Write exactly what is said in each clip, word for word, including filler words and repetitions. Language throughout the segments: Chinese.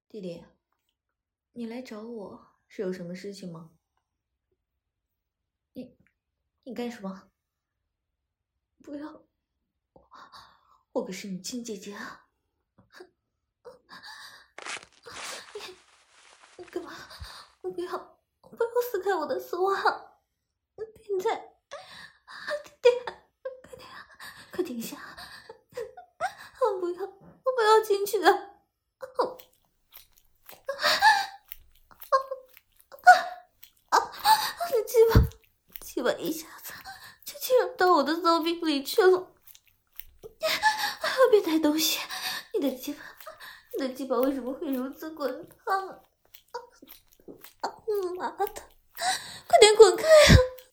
弟弟，你来找我是有什么事情吗？你你干什么？不要，我可是你亲姐姐啊！你你干嘛？不要不要撕开我的丝袜！变态！弟，快点，快停下！我不要，我不要进去啊！我的鸡巴，鸡巴一下子就进入到我的骚逼里去了！变态东西，你的鸡巴，你的鸡巴为什么会如此滚烫啊？啊妈的，快点滚开啊！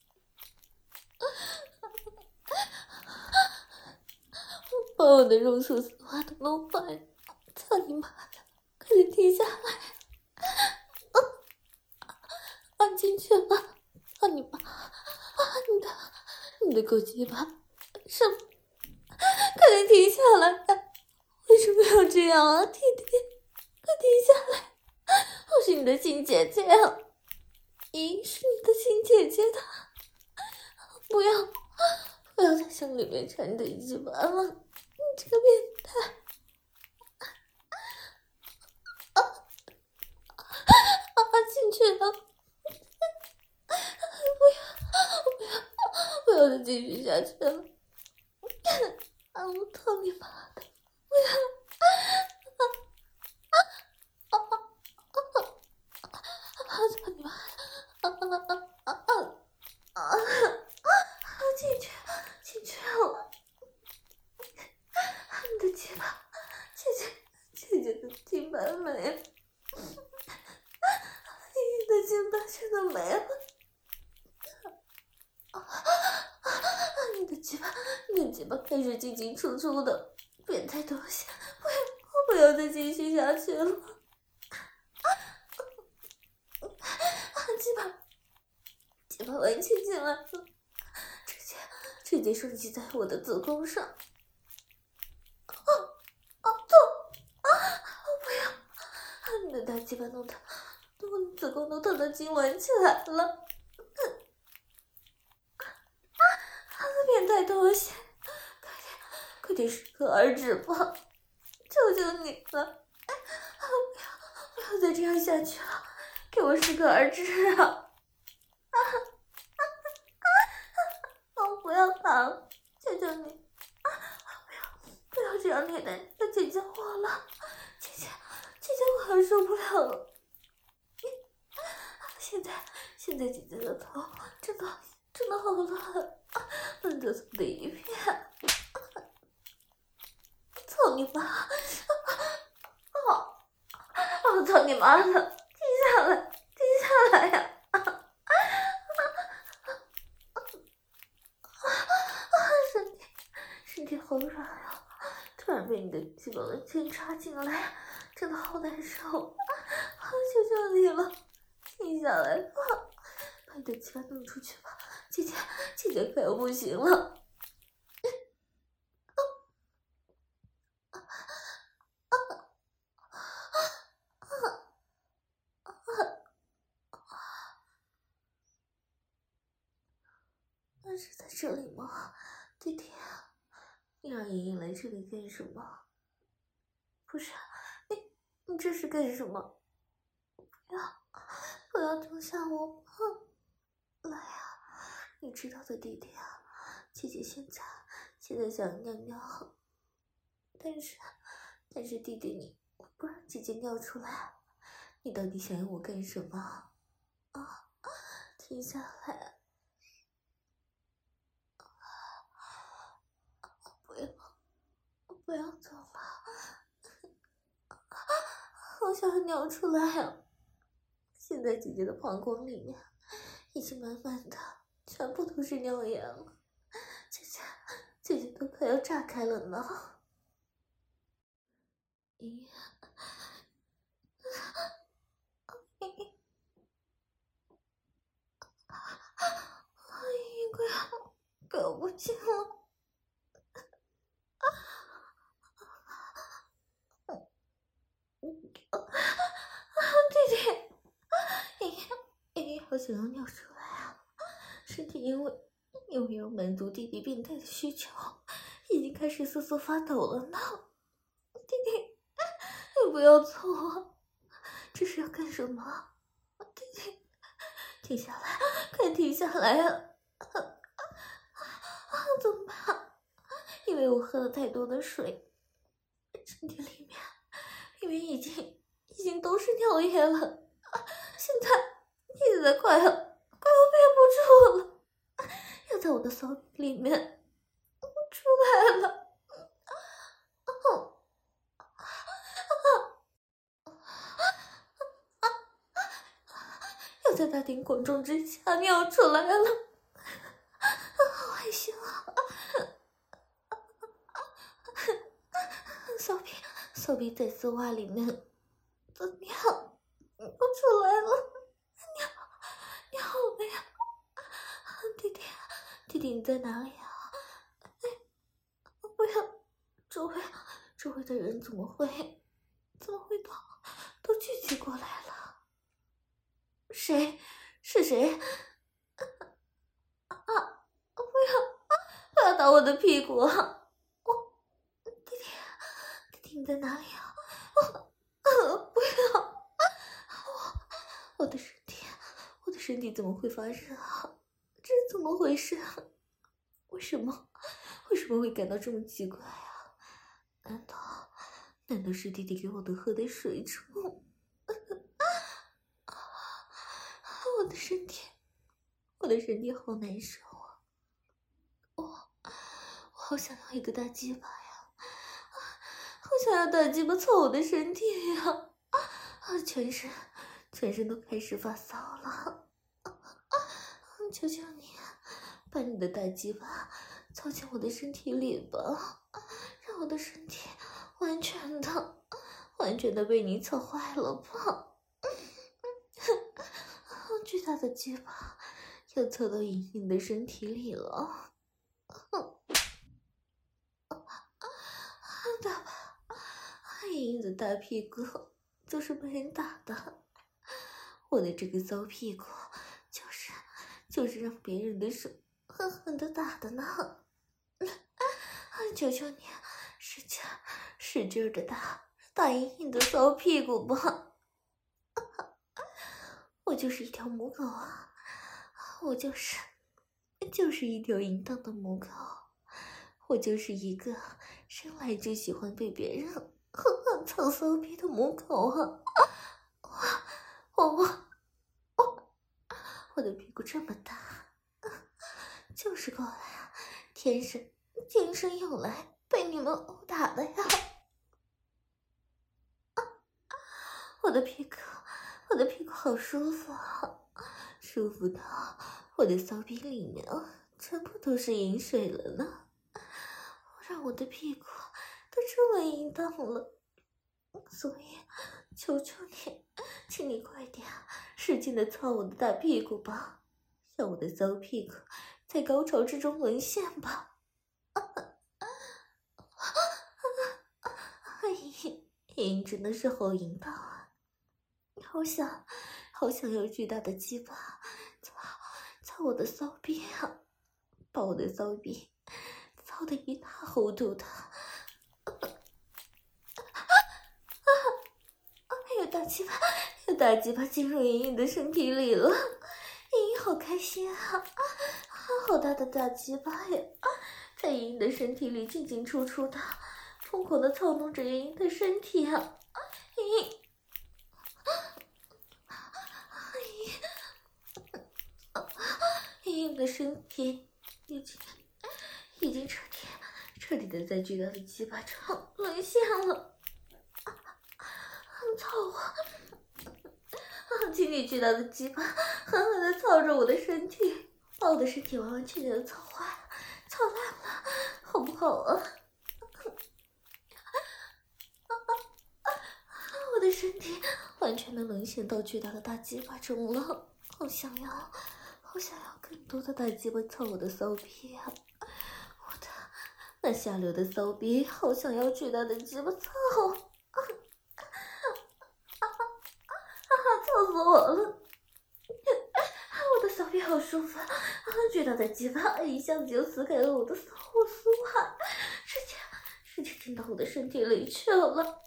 把我的肉素丝袜都弄坏了！操你妈的，快点停下来！啊，放进去了！啊你妈！啊你的，你的狗鸡巴！什么？快点停下来！为什么要这样啊，弟弟？快停下来！我是你的亲姐姐啊！咦，是你的亲姐姐的？不要，不要再向里面缠的鸡巴了！你这个变态！啊啊！进去了！不要，不要，不要再继续下去了！啊！我操你妈的！不要！操你妈的！啊啊啊啊啊！进去，进去了！你的鸡巴，姐姐，姐姐的鸡巴没了！你的鸡巴全都没了！你的鸡巴，你的鸡巴开始进进出出的，变态东西！不要，我不要再继续下去了！啊，鸡巴，鸡巴完全进来了，直接直接升级在我的子宫上！啊啊痛！啊！我不要！啊，你的大鸡巴弄的，我的子宫都疼得痉挛起来了！变态东西，快点，快点适可而止吧！求求你了！啊，不要，不要再这样下去了，给我适可而止啊！啊啊啊！我不要疼，求求你！啊，不要，不要这样虐待你的姐姐我了，姐姐，姐姐我还受不了了！现在，现在姐姐的头真的真的好乱。乱糟糟的一片，操你妈！啊啊！啊！操你妈的！停下来，停下来呀！啊啊啊！啊！身体，身体好软啊！突然被你的鸡巴完全插进来，真的好难受！啊！求求你了，停下来吧！把你的鸡巴弄出去吧！姐姐，姐姐快要不行了！那是在这里吗，弟弟？你让莹莹来这里干什么？不是，你你这是干什么？不要，不要丢下我！来呀，你知道的，弟弟啊，姐姐现在现在想尿尿，但是但是弟弟你不让姐姐尿出来，你到底想要我干什么？啊，停下来！不要，不要走了！好想尿出来啊！现在姐姐的膀胱里面已经满满的，全部都是尿液了，姐姐，姐姐都快要炸开了呢！咦，快要快要不行了！ 想要尿出来啊！身体因为因为要满足弟弟变态的需求，已经开始瑟瑟发抖了呢。弟弟，你不要做我，这是要干什么？弟弟，停下来，快停下来啊！啊啊！怎么办？因为我喝了太多的水，身体里面里面已经已经都是尿液了，现在现在快要快要憋不住了，要在我的骚逼里面出来了。要在大庭广众之下尿出来了，好害羞啊！骚逼骚逼在丝袜里面的尿不出来了，尿尿了呀！弟弟弟弟你在哪里啊？哎，不要，周围周围的人怎么会怎么会都都聚集过来了？谁？是谁？啊！不要！不要打我的屁股！我弟弟，弟弟你在哪里啊？我不要！我我的身体，我的身体怎么会发热啊？这是怎么回事啊？为什么为什么会感到这么奇怪啊？难道难道是弟弟给我的喝的水中？我的身体，我的身体好难受啊！我，我好想要一个大鸡巴呀！好想要大鸡巴操我的身体呀！啊，全身，全身都开始发骚了！求求你，把你的大鸡巴操进我的身体里吧，让我的身体完全的、完全的被你操坏了吧！巨大的鸡巴要操到莹莹的身体里了，大吧，莹莹的大屁股就是被人打的，我的这个骚屁股就是就是让别人的手狠狠的打的呢。求求你，使劲使劲的打打莹莹的骚屁股吧！我就是一条母狗啊，我就是就是一条淫荡的母狗，我就是一个生来就喜欢被别人狠狠操骚逼的母狗啊！我我我我的屁股这么大，就是过来啊，天生天生用来被你们殴打的呀！我的屁股，我的屁股好舒服啊，舒服到我的骚逼里面全部都是饮水了呢。让我的屁股都这么淫荡了，所以求求你，请你快点使劲的操我的大屁股吧，让我的骚屁股在高潮之中沦陷吧！莹莹真的是好淫荡啊，好想好想有巨大的鸡巴操操我的骚逼啊，把我的骚逼操得一塌糊涂的！有大鸡巴，有大鸡巴进入莹莹的身体里了，莹莹好开心啊！好大的大鸡巴呀，在莹莹的身体里进进出出的，疯狂的操弄着莹莹的身体啊！莹莹，莹莹的身体已经已经彻底彻底的在巨大的鸡巴中沦陷了。操我！请你巨大的鸡巴狠狠的操着我的身体，把我的身体完完全全的操坏了、操烂了，好不好啊？我的身体完全的沦陷到巨大的大鸡巴中了，好想要，好想要更多的大鸡巴操我的骚逼啊！我的那下流的骚逼，好想要巨大的鸡巴操！操死我了！ 皮好舒服，啊，巨大的鸡巴一下子就撕开了我的骚货丝袜，直接直接进到我的身体里去了。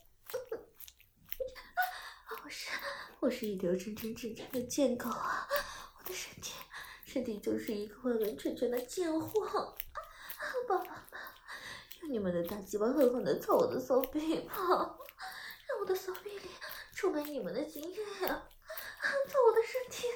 我是我是一条真真正正的贱狗啊！我的身体身体就是一个完完全全的贱货。爸爸们，用你们的大鸡巴狠狠地操我的骚逼吧，让我的骚逼里充满你们的精液啊！操我的身体，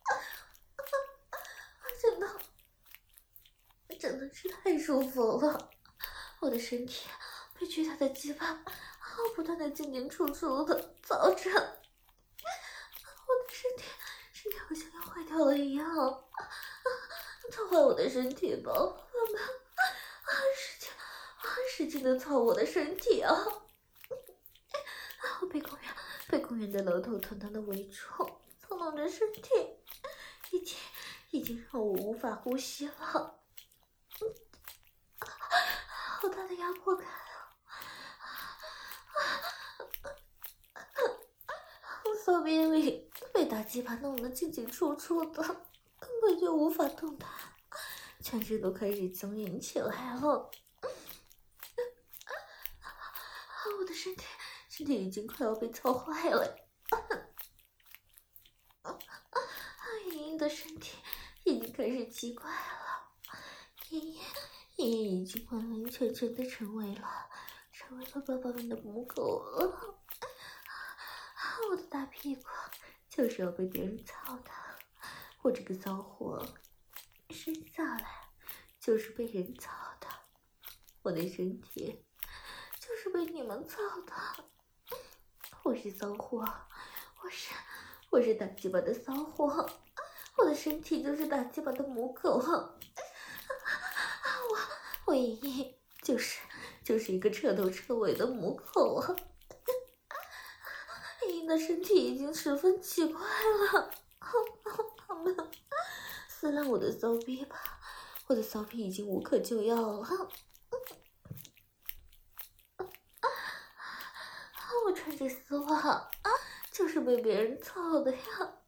真的真的是太舒服了！我的身体被巨大的鸡巴不断的进进出出的操着，我的身体身体好像要坏掉了一样，操坏我的身体吧，爸爸们！啊，使劲啊，使劲的操我的身体啊！我被公园被公园的楼头团团的围住，操弄着身体，已经已经让我无法呼吸了。好大的压迫感啊！我骚逼里被大鸡巴弄得进进出出的，根本就无法动弹，全身都开始僵硬起来了。我的身体身体已经快要被操坏了。莹莹的身体已经开始奇怪了，莹莹莹莹已经完完全全的成为了成为了爸爸们的母狗了。我的大屁股就是要被别人操的，我这个骚货生下来就是被人操的，我的身体就是被你们操的。我是骚货，我是我是大鸡巴的骚货，我的身体就是大鸡巴的母狗。我我莹莹就是就是一个彻头彻尾的母狗啊！莹莹的身体已经十分奇怪了，他们撕烂我的骚逼吧，我的骚逼已经无可救药了。我穿着丝袜就是被别人操的呀！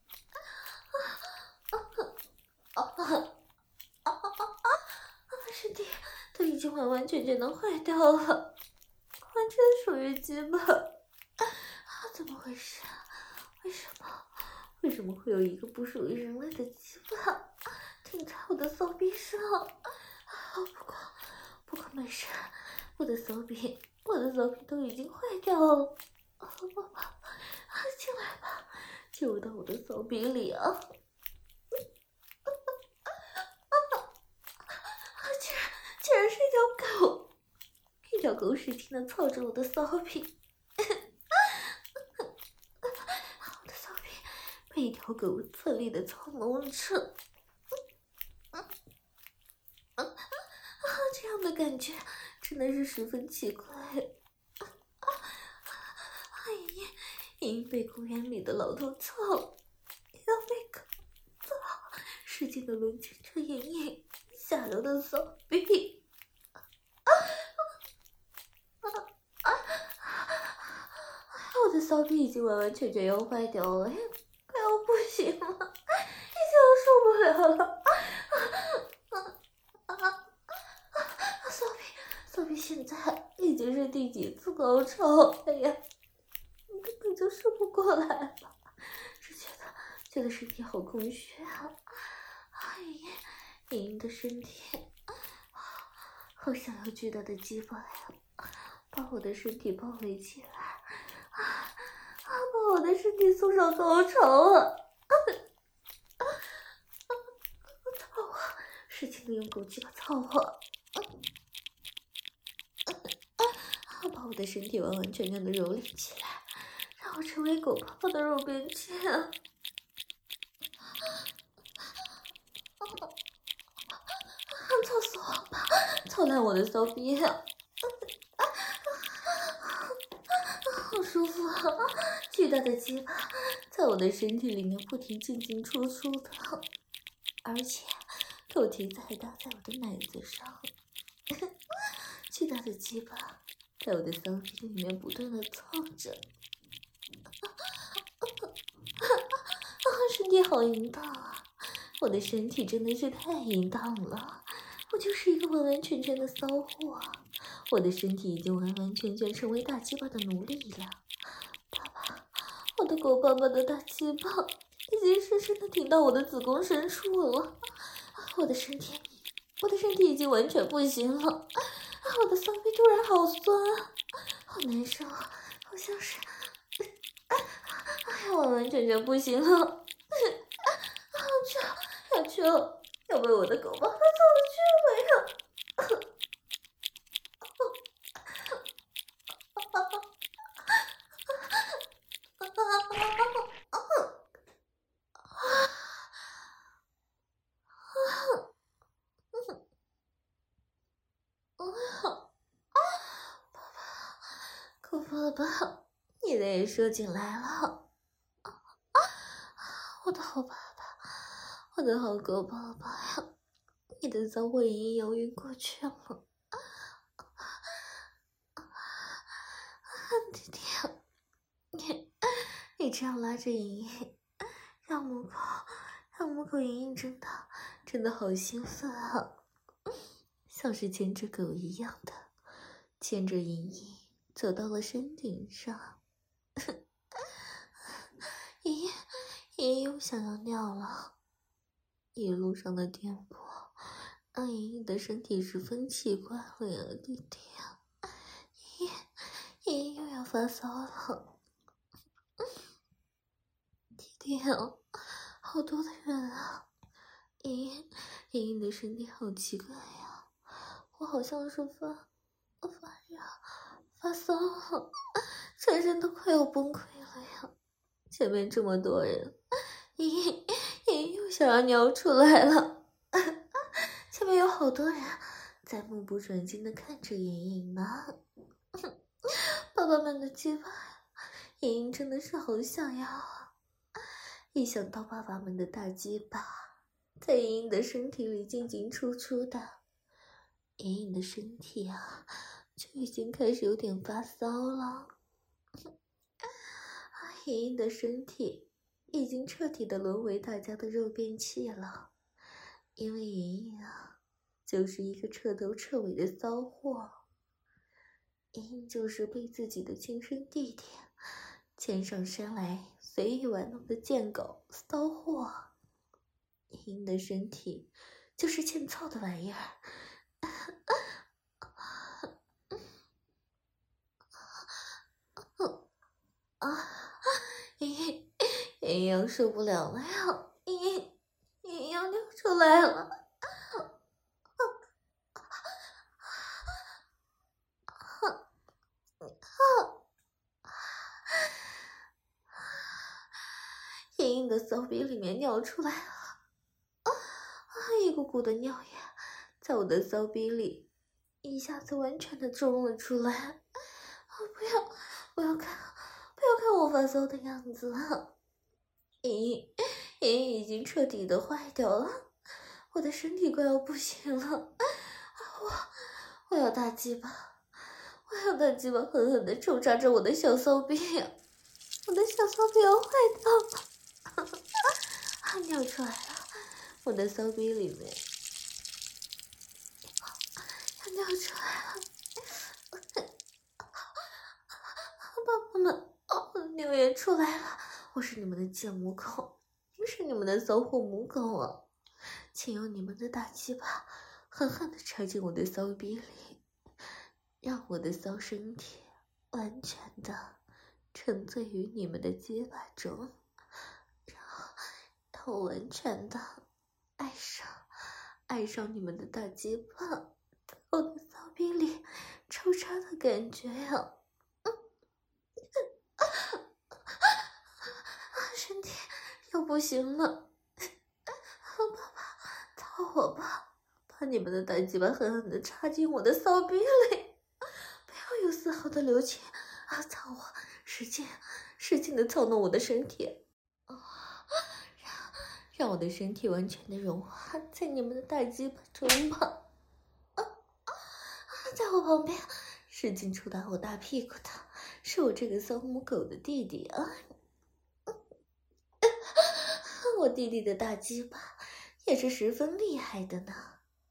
身体都已经完完全全的坏掉了，完全属于鸡巴。怎么回事？为什么？为什么会有一个不属于人类的鸡巴停在我的骚逼上？不过，不过没事，我的骚逼，我的骚逼都已经坏掉了。宝宝，进来吧，进入到我的骚逼里啊！竟然，竟然是一条狗，一条狗使劲的操着我的骚逼。被一条狗奋力的操弄着，这样的感觉真的是十分奇怪。莹莹被公园里的老头操，要被狗操，使劲的抡起着莹莹下流的骚逼。我的骚逼已经完完全全要坏掉了，快要不行了，已经要受不了了。骚逼，骚逼现在已经是第几次高潮？哎呀，根本就受不过来了，只觉得觉得身体好空虚啊！莹莹莹莹的身体好想要巨大的鸡巴呀，把我的身体包围起来。啊！把我的身体送上高潮了！操我！使劲的用狗鸡巴操我！把我的身体完完全全的蹂躏起来，让我成为狗爸爸的肉便器！操死我吧！操烂我的骚逼！好舒服啊！巨大的鸡巴在我的身体里面不停进进出出的，而且头蹄子还搭在我的奶子上。巨大的鸡巴在我的骚逼里面不断的操着，身体好淫荡啊！ 我的身体真的是太淫荡了，我就是一个完完全全的骚货，我的身体已经完完全全成为大鸡巴的奴隶了。爸爸，我的狗爸爸的大鸡巴已经深深的顶到我的子宫深处了，我的身体，我的身体已经完全不行了，我的骚逼突然好酸啊，好难受，好像是，哎呀，完完全全不行了。要去了，要被我的狗爸爸揍了去了呀！狗爸爸，你的也射进来了，我的好爸爸，我的好狗爸爸呀！你的骚货已经游晕过去了，弟弟，你你这样拉着莹莹，让母狗让母狗莹莹真的真的好兴奋啊，像是牵着狗一样的牵着莹莹走到了山顶上。莹莹莹莹又想要尿了，一路上的颠簸让莹莹的身体十分奇怪了呀，弟弟啊，莹莹莹莹又要发骚了，弟弟啊，好多的人啊，莹莹莹莹的身体好奇怪呀，我好像是发发热发骚了，全身都快要崩溃了呀，前面这么多人，莹莹莹莹又想要尿出来了，前面有好多人在目不转睛的看着莹莹呢。爸爸们的鸡巴，莹莹真的是好想要啊！一想到爸爸们的大鸡巴在莹莹的身体里进进出出的，莹莹的身体啊就已经开始有点发骚了。莹莹的身体已经彻底的沦为大家的肉便器了，因为莹莹啊就是一个彻头彻尾的骚货，莹莹就是被自己的亲生弟弟牵上山来随意玩弄的贱狗骚货，莹莹的身体就是欠操的玩意儿。啊，莹莹莹莹受不了了呀，莹莹莹莹要尿出来了。莹莹的骚逼里面尿出来了，啊，一股股的尿液在我的骚逼里一下子完全的冲了出来。啊，不要，不要看，不要看我发骚的样子啊！莹莹，莹莹已经彻底的坏掉了，我的身体快要不行了，我我要大鸡巴，我要大鸡巴狠狠的抽插着我的小骚逼，我的小骚逼要坏掉了。啊！尿出来了，我的骚逼里面要尿出来了，爸爸们，哦，我的尿也出来了，我是你们的贱母狗，是你们的骚货母狗啊！请用你们的大鸡巴狠狠的插进我的骚逼里，让我的骚身体完全的沉醉于你们的鸡巴中，然后让我完全的爱上爱上你们的大鸡巴，我的骚逼里抽插的感觉呀！身体又不行了，爸爸操我吧，把你们的大鸡巴狠狠的插进我的骚逼里，不要有丝毫的留情啊！操我，使劲使劲的操弄我的身体，啊，让让我的身体完全的融化在你们的大鸡巴中吧！啊啊！在我旁边使劲抽打我大屁股的是我这个骚母狗的弟弟啊！我弟弟的大鸡巴也是十分厉害的呢。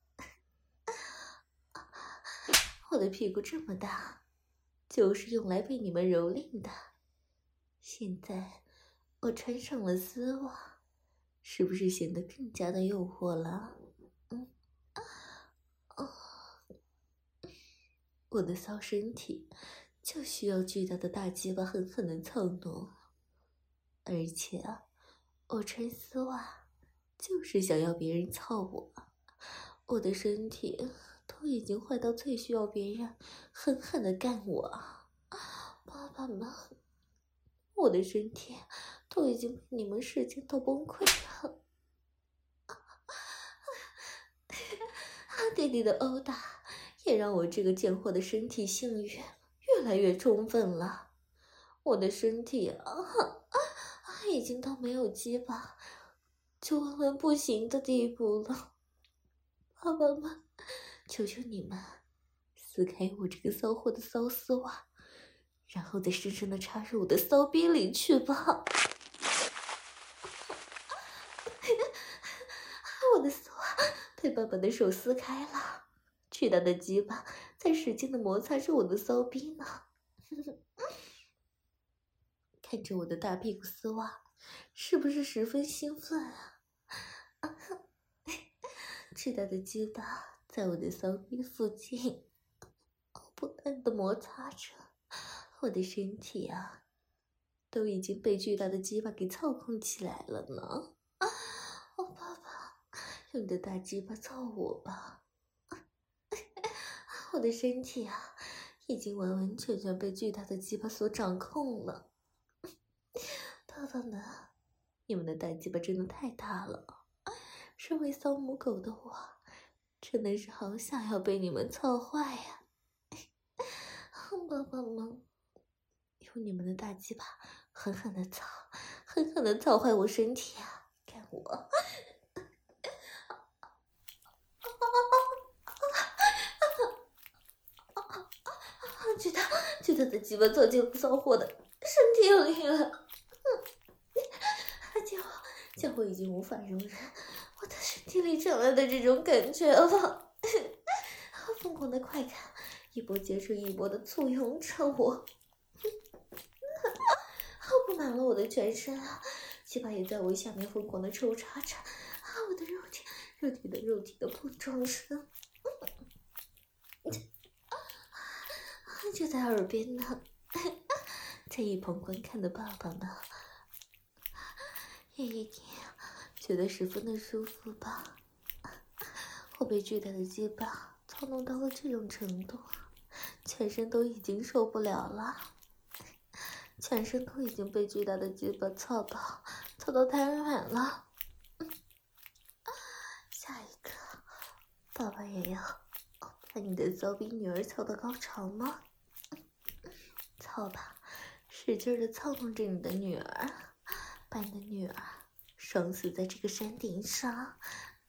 我的屁股这么大，就是用来被你们蹂躏的。现在我穿上了丝袜，是不是显得更加的诱惑了？嗯，哦，我的骚身体就需要巨大的大鸡巴狠狠的操弄，而且啊，我穿丝袜就是想要别人操我。我的身体都已经坏到最需要别人狠狠的干我。爸爸们，我的身体都已经被你们视奸到崩溃了。弟弟的殴打也让我这个贱货的身体性欲越来越充分了。我的身体啊，已经到没有鸡巴就万万不行的地步了。爸爸们，求求你们撕开我这个骚货的骚丝袜，然后再深深的插入我的骚逼里去吧。我的丝袜被爸爸的手撕开了，巨大的鸡巴在使劲的摩擦着我的骚逼呢。看着我的大屁股丝袜，是不是十分兴奋啊？巨大的鸡巴在我的骚逼附近不断的摩擦着，我的身体啊都已经被巨大的鸡巴给操控起来了呢。哦，爸爸，用你的大鸡巴操我吧。我的身体啊已经完完全全被巨大的鸡巴所掌控了。爸爸们，你们的大鸡巴真的太大了，身为骚母狗的我真的是好想要被你们操坏呀。爸爸们，用你们的大鸡巴狠狠的操，狠狠的操坏我身体啊，干我。巨大巨大的鸡巴操进我骚货的身体里了。家伙家伙已经无法容忍我的身体里传来的这种感觉了。疯狂的快感一波接着一波的簇拥着我，布满了我的全身啊，鸡巴也在我下面疯狂的抽插着啊，我的肉体肉体的肉体的碰撞声就在耳边呢。在一旁观看的爸爸们也一定觉得十分的舒服吧。我被巨大的鸡巴操弄到了这种程度，全身都已经受不了了，全身都已经被巨大的鸡巴操到操到瘫软了。下一个，爸爸也要把你的骚逼女儿操到高潮吗？操吧，使劲的操弄着你的女儿，把你的女儿爽死在这个山顶上。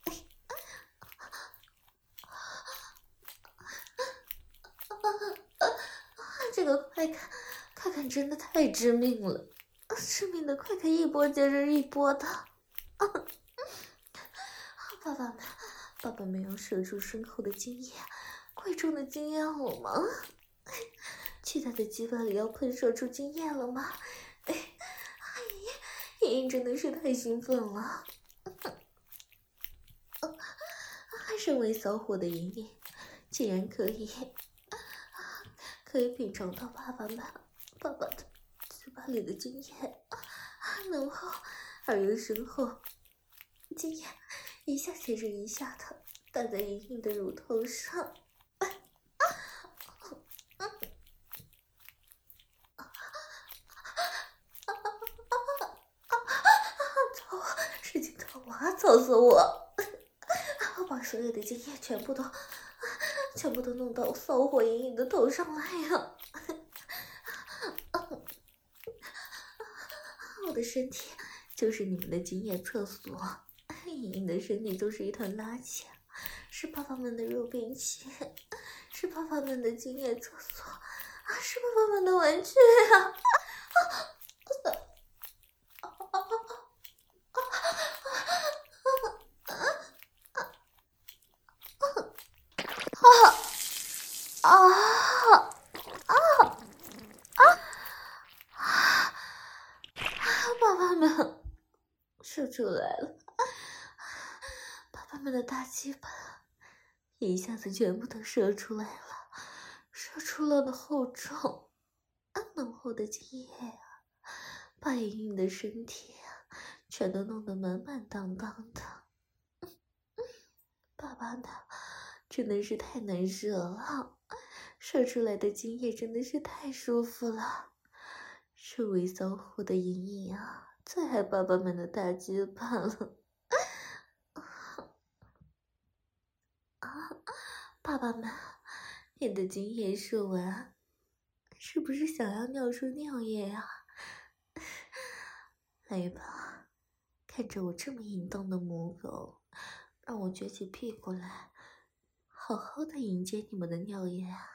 这个快感快感真的太致命了，致命的快感一波接着一波的。爸爸们爸爸没有射出深厚的经验，贵重的经验了吗？巨大的鸡巴里要喷射出经验了吗？哎，莹莹真的是太兴奋了。身为骚货的莹莹竟然可以可以品尝到爸爸们爸爸的嘴巴里的经验，浓厚而又深厚，经验一下接着一下的打在莹莹的乳头上。操我，使劲操我啊，操死我！我把所有的经验全部都全部都弄到骚货莹莹的头上来呀！我的身体就是你们的经验厕所，莹莹的身体就是一团垃圾，是爸爸们的肉便器，是爸爸们的经验厕所啊，是爸爸们的玩具啊！ 出来了，爸爸们的大鸡巴一下子全部都射出来了，射出了的厚重、浓厚的精液啊，把莹莹的身体啊全都弄得满满当当的。爸爸的真的是太难射了，射出来的精液真的是太舒服了。身为骚货的莹莹啊，最爱爸爸们的大鸡巴了。啊，爸爸们，你的精液射完，是不是想要尿出尿液啊？来吧，看着我这么淫荡的母狗，让我撅起屁股来，好好的迎接你们的尿液啊！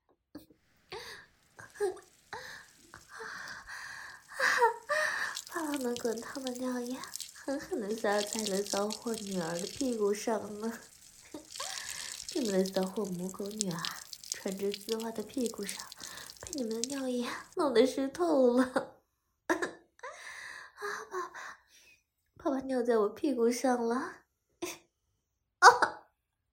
爸爸们滚烫的尿液狠狠地撒在了骚货女儿的屁股上了。你们的骚货母狗女儿穿着丝袜的屁股上，被你们的尿液弄得湿透了。啊，爸爸，爸爸尿在我屁股上了。啊，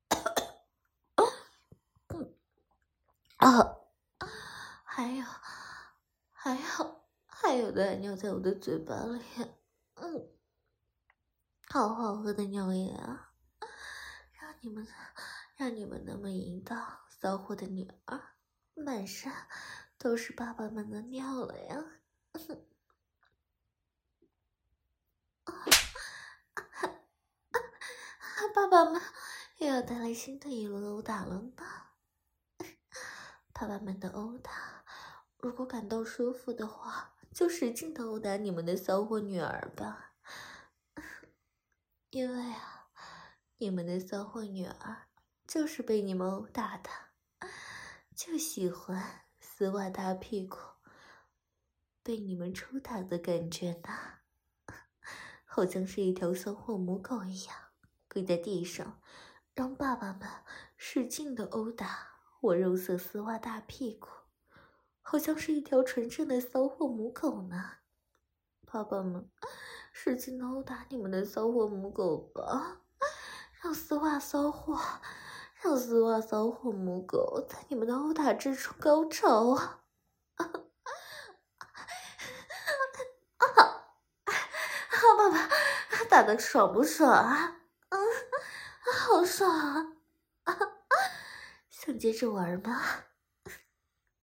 啊，还有，还有，还有的尿在我的嘴巴里。嗯，好好喝的尿液啊！让你们，让你们那么淫荡骚货的女儿，满身都是爸爸们的尿了呀！爸爸们又要带来新的一轮殴打了呢。爸爸们的殴打，如果感到舒服的话，就使劲的殴打你们的骚货女儿吧。因为啊，你们的骚货女儿就是被你们殴打的，就喜欢丝袜大屁股被你们抽打的感觉呢，好像是一条骚货母狗一样，跪在地上，让爸爸们使劲的殴打我肉色丝袜大屁股，好像是一条纯正的骚货母狗呢。爸爸们，使劲的殴打你们的骚货母狗吧，让丝袜骚货，让丝袜骚货母狗在你们的殴打之处高潮啊！啊啊！爸爸，打得爽不爽啊？嗯，好爽啊！啊，想接着玩吗？